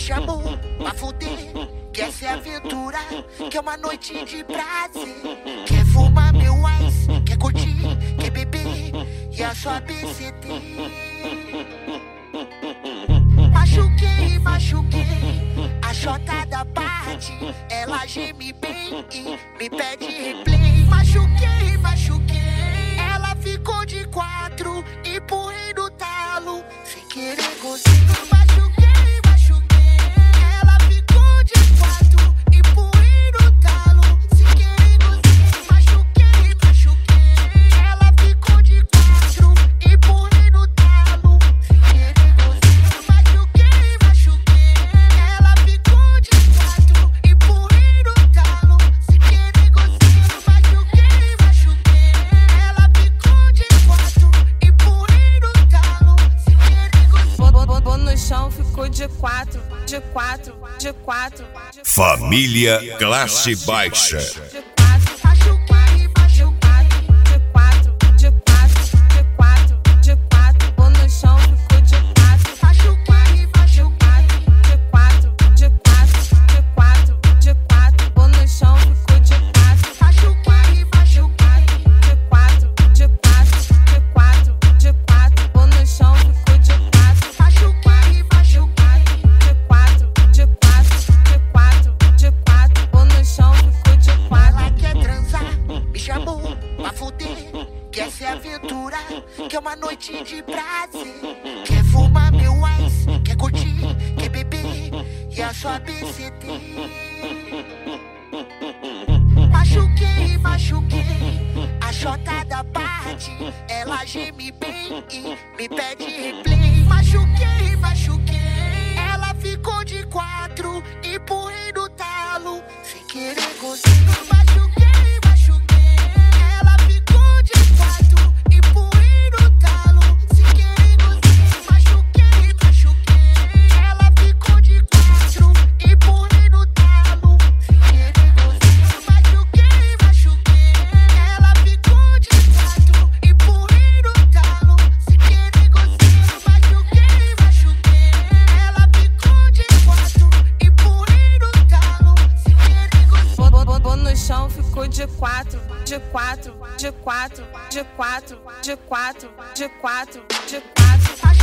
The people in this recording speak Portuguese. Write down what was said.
chamou pra fuder, quer se aventurar, quer uma noite de prazer. Quer fumar meu ice, quer curtir, quer beber e a sua BCT. Machuquei, a chota da parte, ela geme bem e me pede replay. Machuquei, ela ficou de 4, empurrei no talo, sem querer gozar. Machuquei, ela ficou de 4, empurrei no talo, sem querer gozar. Machuquei, ela ficou de 4, empurrei no talo, sem querer gozar. Machuquei, ela ficou de 4, empurrei no talo, sem querer gozar. Machuquei, ela ficou de 4, empurrei no talo, sem querer gozar. Bom no chão, ficou de 4, de 4, de 4. Família Classe Baixa. Bom no chão, ficou de 4. De 4. Bom no chão, ficou de 4. Bom no chão, ficou de 4. Bom no chão, ficou de 4. Ela quer transar, me chamou pra fuder, quer se aventurar, quer uma noite de prazer. Quer fumar meu ice, quer curtir, quer beber e a sua BCT. Machuquei, a chota da parte, ela geme bem e me pede replay. Machuquei, ela ficou de 4, empurrei no talo, sem querer gozar. Machuquei, ela ficou de 4, empurrei no talo, sem querer gozar. Machuquei, ela ficou de 4, empurrei no talo, sem querer gozar. Machuquei, ela ficou de 4, empurrei no talo, sem querer gozar. Machuquei, ela ficou de 4, empurrei no talo, sem querer gozar. Bom no chão, ficou de 4. De 4.